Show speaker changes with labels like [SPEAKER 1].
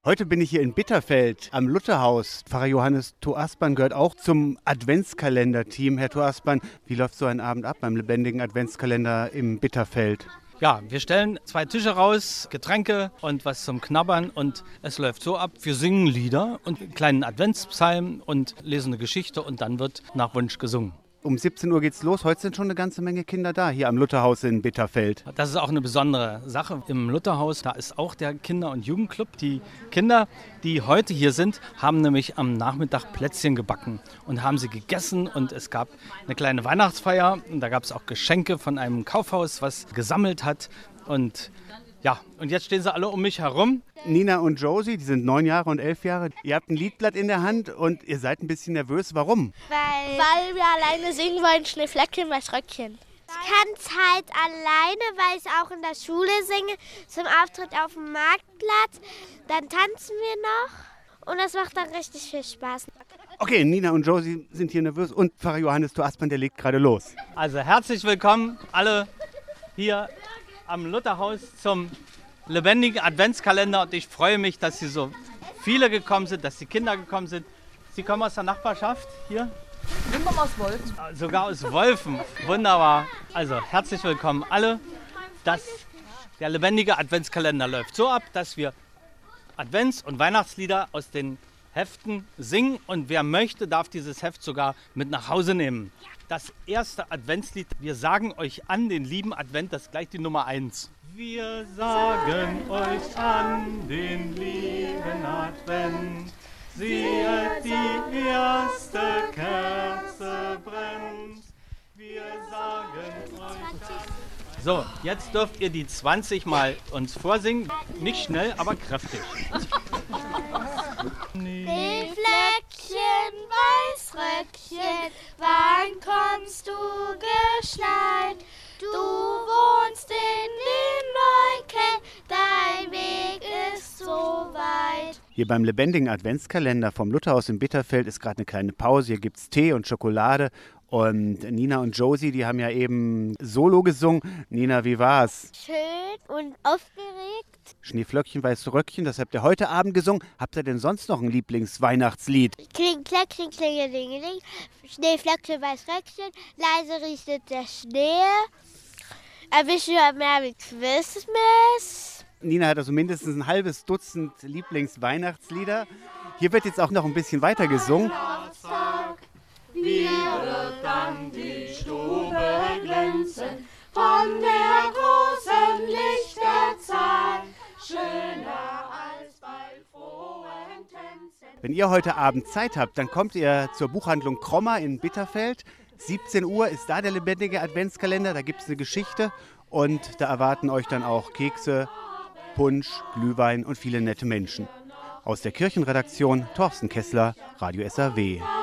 [SPEAKER 1] Heute bin ich hier in Bitterfeld am Lutherhaus. Pfarrer Johannes Toaspan gehört auch zum Adventskalender-Team. Herr Toaspan, wie läuft so ein Abend ab beim lebendigen Adventskalender im Bitterfeld?
[SPEAKER 2] Ja, wir stellen 2 Tische raus, Getränke und was zum Knabbern und es läuft so ab, wir singen Lieder und einen kleinen Adventspsalm und lesen eine Geschichte und dann wird nach Wunsch gesungen.
[SPEAKER 1] Um 17 Uhr geht's los. Heute sind schon eine ganze Menge Kinder da, hier am Lutherhaus in Bitterfeld.
[SPEAKER 2] Das ist auch eine besondere Sache im Lutherhaus. Da ist auch der Kinder- und Jugendclub. Die Kinder, die heute hier sind, haben nämlich am Nachmittag Plätzchen gebacken und haben sie gegessen. Und es gab eine kleine Weihnachtsfeier. Und da gab es auch Geschenke von einem Kaufhaus, was gesammelt hat. Und ja, und jetzt stehen sie alle um mich herum.
[SPEAKER 1] Nina und Josie, die sind 9 Jahre und 11 Jahre. Ihr habt ein Liedblatt in der Hand und ihr seid ein bisschen nervös. Warum?
[SPEAKER 3] Weil wir alleine singen wollen, Schneeflöckchen, Weißröckchen. Ich kann es halt alleine, weil ich auch in der Schule singe, zum Auftritt auf dem Marktplatz. Dann tanzen wir noch und das macht dann richtig viel Spaß.
[SPEAKER 1] Okay, Nina und Josie sind hier nervös und Pfarrer Johannes Toaspan, der legt gerade los.
[SPEAKER 2] Also herzlich willkommen alle hier am Lutherhaus zum lebendigen Adventskalender und ich freue mich, dass Sie so viele gekommen sind, dass die Kinder gekommen sind. Sie kommen aus der Nachbarschaft hier?
[SPEAKER 4] Wir kommen aus Wolfen.
[SPEAKER 2] Sogar aus Wolfen. Wunderbar. Also herzlich willkommen alle. Der lebendige Adventskalender läuft so ab, dass wir Advents- und Weihnachtslieder aus den Heften singen und wer möchte, darf dieses Heft sogar mit nach Hause nehmen. Das erste Adventslied, wir sagen euch an den lieben Advent, das ist gleich die Nummer 1. Wir sagen euch an den lieben Advent, siehet die erste Kerze brennt. Wir sagen euch. So, jetzt dürft ihr die 20 mal uns vorsingen. Nicht schnell, aber kräftig.
[SPEAKER 3] Schneeflöckchen, Weißröckchen, wann kommst du geschneit? Du wohnst in den Wolken, dein Weg ist so weit.
[SPEAKER 1] Hier beim lebendigen Adventskalender vom Lutherhaus in Bitterfeld ist gerade eine kleine Pause. Hier gibt es Tee und Schokolade. Und Nina und Josie, die haben ja eben Solo gesungen. Nina, wie war's?
[SPEAKER 3] Schön und aufgeregt.
[SPEAKER 1] Schneeflöckchen, Weißröckchen, das habt ihr heute Abend gesungen. Habt ihr denn sonst noch ein Lieblingsweihnachtslied?
[SPEAKER 3] Kling, klack, kling, klingelingeling. Schneeflöckchen, Weißröckchen, leise rieselt der Schnee. Erwische Merry Christmas.
[SPEAKER 1] Nina hat also mindestens ein halbes Dutzend Lieblingsweihnachtslieder. Hier wird jetzt auch noch ein bisschen weiter gesungen.
[SPEAKER 5] Wie wird dann die Stube glänzen von der großen Lichterzahl, schöner als bei frohen Tänzen.
[SPEAKER 1] Wenn ihr heute Abend Zeit habt, dann kommt ihr zur Buchhandlung Krommer in Bitterfeld. 17 Uhr ist da der lebendige Adventskalender, da gibt es eine Geschichte und da erwarten euch dann auch Kekse, Punsch, Glühwein und viele nette Menschen. Aus der Kirchenredaktion Thorsten Kessler, Radio SAW.